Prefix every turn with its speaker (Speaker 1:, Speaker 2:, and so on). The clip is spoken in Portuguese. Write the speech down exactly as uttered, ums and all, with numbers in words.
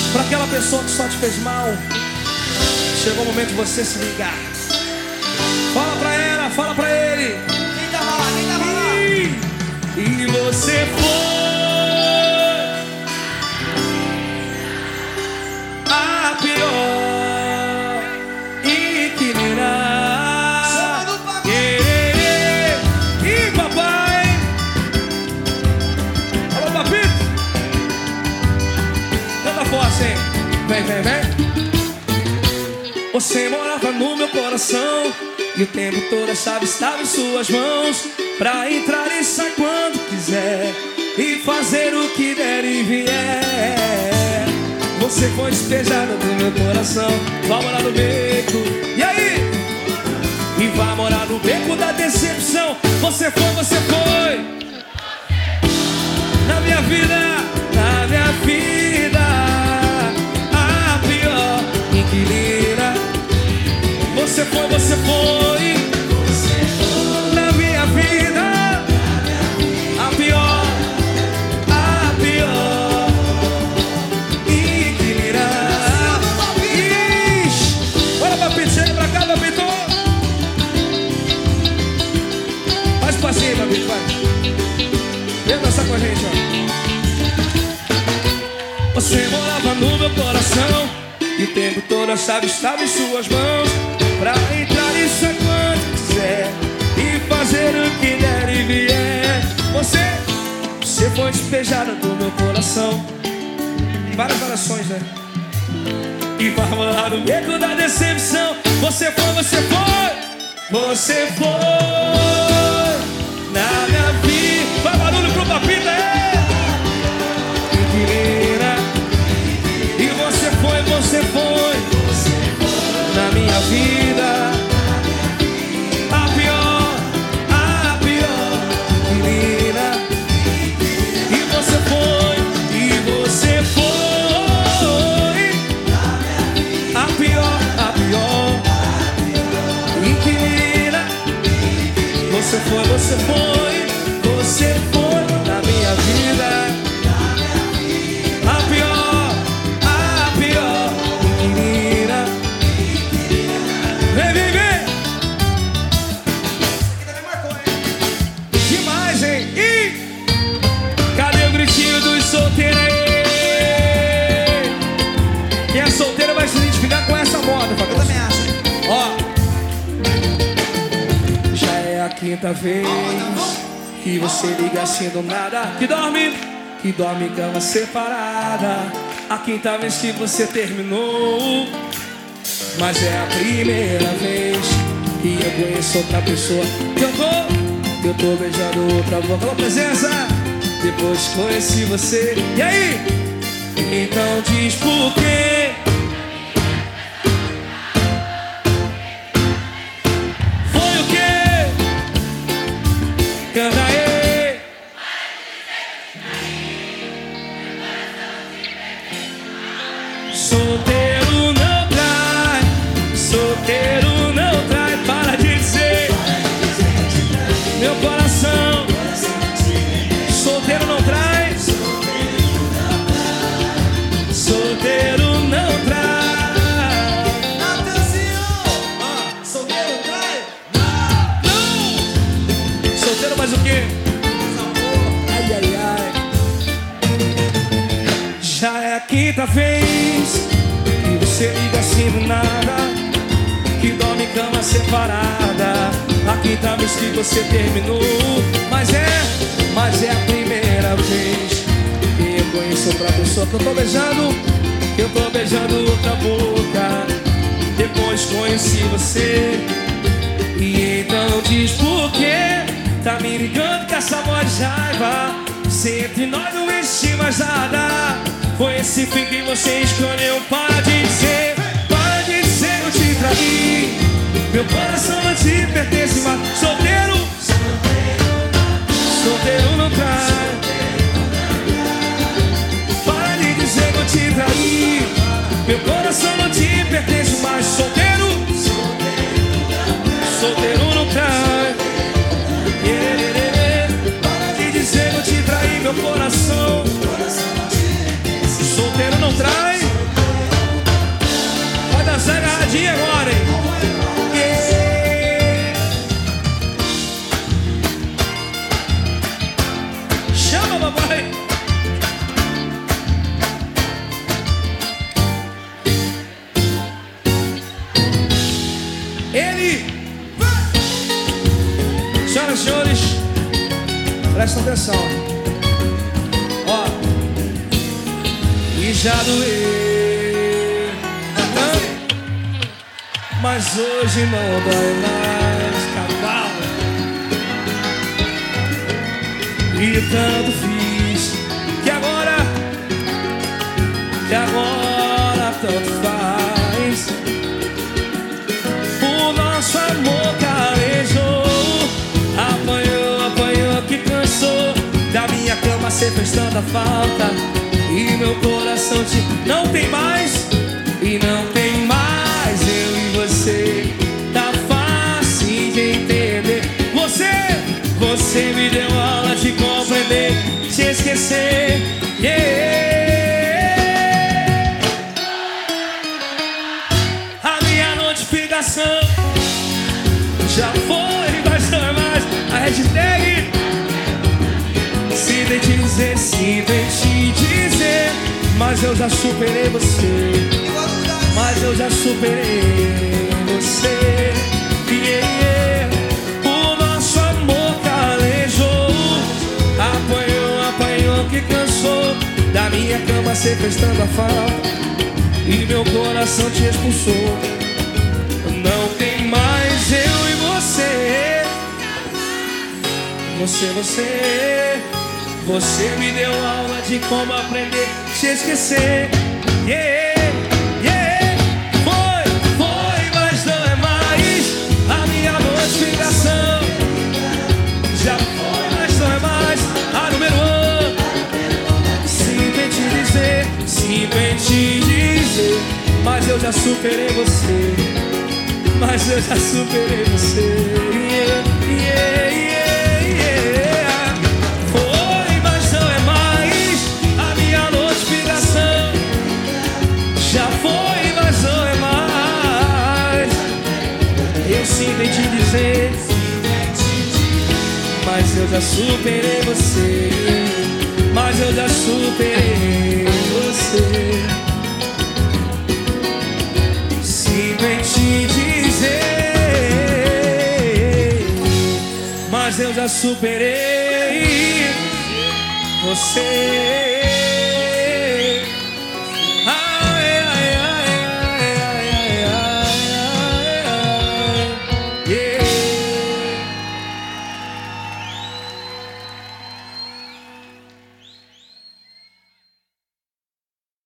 Speaker 1: Pra aquela pessoa que só te fez mal, chegou o momento de você se ligar. Fala pra ela, fala pra ele.
Speaker 2: Quem tava lá, quem tava lá?
Speaker 1: E, e você foi a pior inquilina.
Speaker 2: Chama do papai.
Speaker 1: E papai. Alô, papito. Canta forte, hein? Vem, vem, vem. Você morava no meu coração e o tempo todo a chave estava em suas mãos. Pra entrar e sair quando quiser e fazer o que der e vier. Você foi despejada do meu coração, vai morar no beco. E aí? E vai morar no beco da decepção. Você foi, você foi na minha vida, na minha vida, a pior inquilina. Você foi, você foi, você foi na minha vida, a pior, a pior inquilina. Ixi, bora, papito, chega pra cá, papito. Faz passinho, papito, vai. Vem dançar com a gente, ó. Você morava no meu coração e o tempo todo a chave estava em suas mãos. Pra entrar e sair quando quiser e fazer o que der e vier. Você, você foi despejada do meu coração. Várias variações, né? E vai morar no beco da decepção. Você foi, você foi, você foi na minha vida. Vai barulho pro papita, é! Inquilina. E você foi, você foi na minha vida, a pior, a pior inquilina. E você foi, e você foi a pior, a pior inquilina. Você foi, você foi, você foi na minha vida, a pior, a pior inquilina. Vem, vem, vem! Demais, hein? E cadê o gritinho dos solteiros aí? Quem é solteiro vai se identificar com essa moda,
Speaker 2: Eu também acho.
Speaker 1: ó. Já é a quinta vez que você liga assim do nada. Que dorme, que dorme em cama separada. A quinta vez que você terminou. Mas é a primeira vez que eu conheço outra pessoa. Que eu tô, eu tô beijando outra boca. Alô, presença! Depois conheci você. E aí? Então diz por quê? Foi o quê? Canta aí! Solteiro não trai, solteiro não trai. Para de dizer, meu coração. Solteiro não trai, solteiro não trai.
Speaker 2: Atenção! Solteiro trai?
Speaker 1: Não! Solteiro mais o quê? Ai, ai, ai. Já é a quinta vez que você liga assim do nada, que dorme em cama separada. A quinta vez que você terminou. Mas é, mas é a primeira vez que eu conheço outra pessoa. Que eu tô beijando, que eu tô beijando outra boca. Depois conheci você. E então diz por quê? Tá me ligando com essa voz de raiva. Se entre nós não existe mais nada, foi esse fim que você escolheu. Para de dizer, para de dizer eu te traí. Meu coração não te pertence mais. Solteiro, solteiro não trai. Para de dizer que eu te traí. Meu coração não te pertence mais. Solteiro, solteiro não trai. Yeah. Para de dizer que eu te traí. Meu coração, solteiro não trai. papai. Ele, senhoras e senhores, prestem atenção. Ó, e já doeu tanto, mas hoje não dói mais, cavalo. E tanto fiz que agora, que agora tanto faz. O nosso amor calejou, apanhou, apanhou que cansou. Da minha cama cê fez tanta falta, e meu coração te não tem mais, e não tem mais. Eu e você, tá fácil de entender. Você, você me deu aula de compreender, te esquecer, yeah. A minha notificação já foi, mas não é mais. A hashtag se tem te dizer, se tem te dizer, mas eu já superei você, mas eu já superei você, yeah, yeah. O nosso amor calejou, apanhou, apanhou que cansou. Da minha cama cê fez tanta falta, e meu coração te expulsou. Não tem mais eu e você. Você, você, você me deu aula de como aprender a te esquecer, yeah, yeah. Foi, foi, mas não é mais. A minha notificação já foi, mas não é mais. A número um, sim, vem te dizer, sim, vem te dizer, mas eu já superei você, mas eu já superei você, yeah, yeah, yeah, yeah. Foi, mas não é mais. A minha notificação já foi, mas não é mais. Eu sim vem te dizer, mas eu já superei você, mas eu já superei você. Sim, vem te dizer, mas eu já superei você.